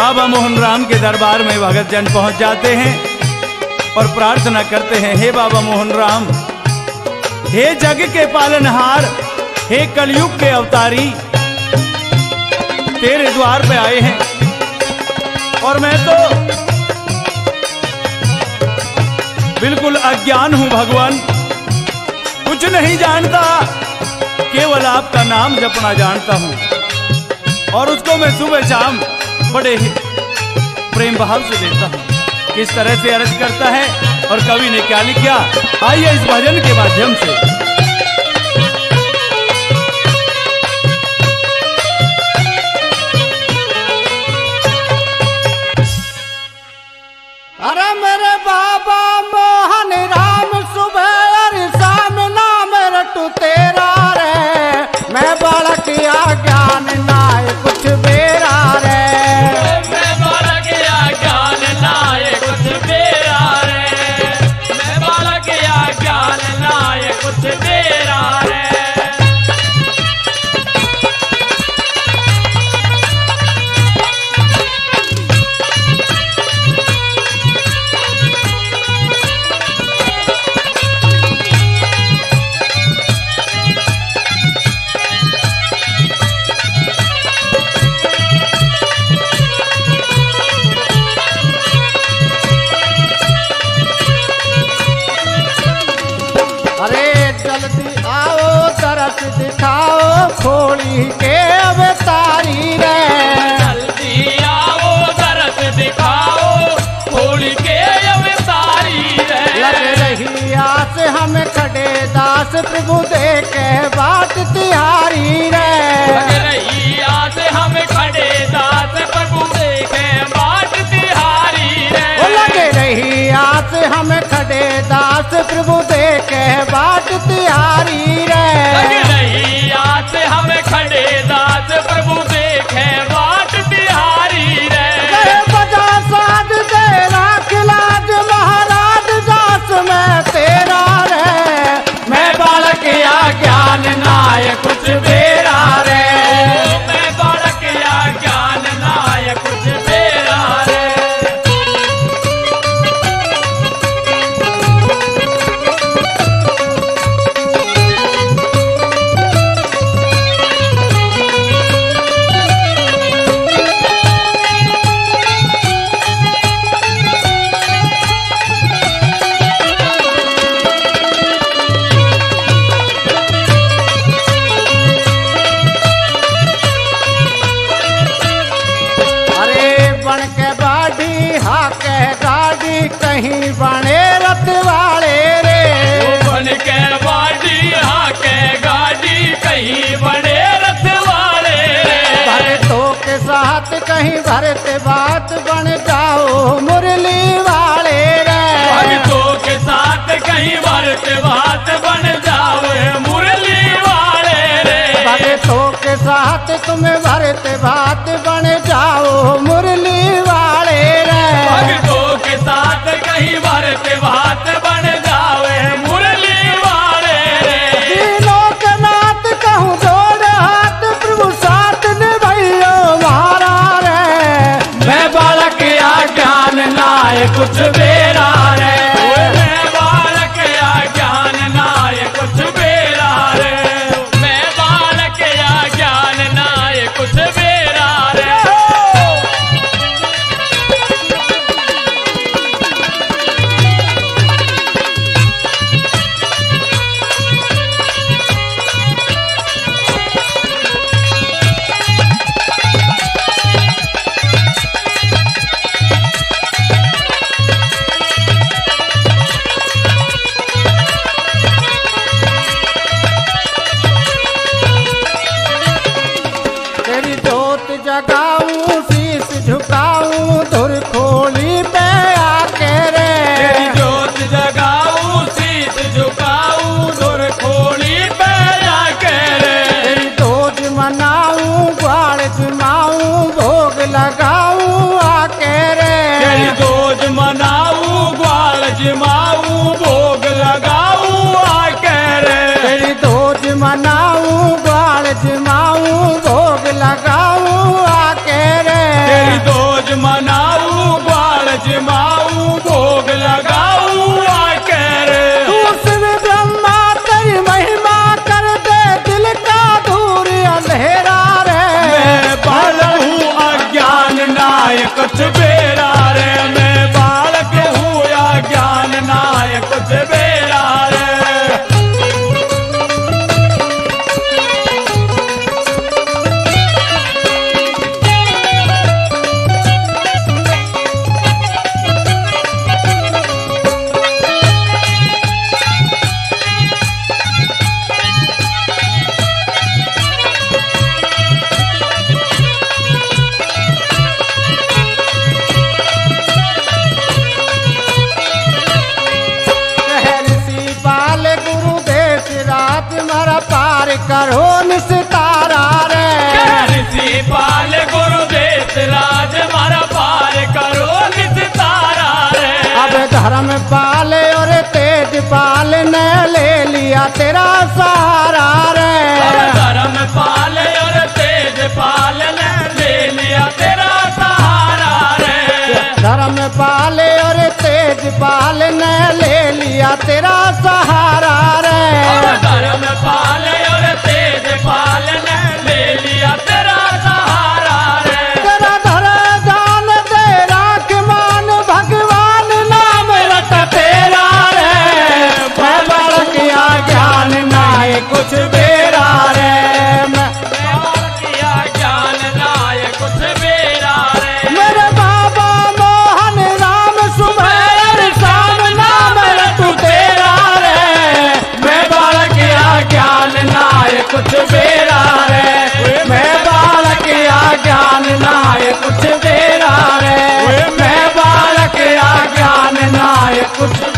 बाबा मोहन राम के दरबार में भगत जन पहुंच जाते हैं और प्रार्थना करते हैं, हे बाबा मोहन राम, हे जग के पालनहार, हे कलयुग के अवतारी, तेरे द्वार पे आए हैं और मैं तो बिल्कुल अज्ञान हूं भगवान, कुछ नहीं जानता, केवल आपका नाम जपना जानता हूं और उसको मैं सुबह शाम बड़े ही प्रेम भाव से देता हूं। किस तरह से अर्ज करता है और कवि ने क्या लिखा, आइए इस भजन के माध्यम से। अरे मेरे बाबा मोहन राम, सुबह और शाम नाम रटू तेरा रे, मैं बालक या ज्ञान नाय कुछ बेरा रे, मैं बालक या ज्ञान नाय कुछ बेरा रे, मैं बालक या ज्ञान नाय कुछ बेरा रे। अरे जल्दी आओ तरस दिखाओ खोली के अवतारी रे, जल्दी आओ दरस दिखाओ खोल के अवतारी रे, लग रही आस हम खड़े दास प्रभु देखे बात तिहारी रे, लग रही आस हम खड़े दास प्रभु देखे बाट तिहारी रे, लग रही आस हम खड़े दास प्रभु देखे बाट तिहारी रे, लग रही आस हम खड़े दास प्रभु देखे बाट तिहारी रे, गए बजा साध तेरा खिलाज महाराज दास में तेरा रे, मैं बालक या ज्ञान नाय कुछ बेरा रे, मैं बालक या ज्ञान नाय कुछ बेरा रे। अरे बन के बाढ़ी हाके गाड़ी कहीं बने रथ वाले रे, बन के बाड़ी हाके गाड़ी कहीं बड़े रथ वाले रे, भरतों के साथ कहीं भरते बात बन जाओ मुरली वाले रे, भक्तों के साथ कहीं भरत बात बन जावे मुरली वाले रे, भरतों के साथ तुम भरते बात बन जाओ मुरली वाले रे, भक्तों के साथ कहीं भरत बात बन जावे मुरली वाले रे, तीनों के नाथ कहूँ जोड़ हाथ प्रभु साथ निभाइयो मारा रे, मैं बालक या ज्ञान नाय कुछ बेरा रे, मैं बालक या ज्ञान नाय कुछ बेरा रे, मैं बालक या ज्ञान नाय कुछ बेरा रे। तेरी जोत जगाऊं शीश झुकाऊं धुर खोली पे आके रे, तेरी जोत जगाऊं शीश झुकाऊं धुर खोली पे जाके रे, तेरी दोज मनाऊं ग्वाल जमाऊं भोग लगाऊं आके रे, तेरी दोज मनाऊं ग्वाल जमाऊं भोग लगाऊं आके रे, तेरी दोज मनाऊं ग्वाल जमाऊं भोग लगाऊं आके रे, तेरी दोज करो निस्तारा रे। ऋषि पाल गुरुदेव राज मारा पार करो निस्तारा रे। अब धर्म पाल और तेज पाल ने ले लिया तेरा सहारा रे। धर्म पाल और तेज पाल ने ले लिया तेरा सहारा रे। धर्म पाल और तेज पाल ने ले लिया तेरा सहारा रे। धर्म पाल और तेज पाल ने ले लिया तेरा सहारा रे। तेरा धर दान दे राख मान भगवान नाम रट तेरा रे। मैं बालक या ज्ञान नाय कुछ बेरा रे। मैं किया ज्ञान नाय कुछ बेरा रे। मेरे बाबा मोहन राम सुबह शाम नाम रटू तेरा रे। मैं बालक या ज्ञान नाय कुछ बेरा रे। मैं बालक या ज्ञान नाय कुछ बेरा रे। मैं बालक या ज्ञान नाय कुछ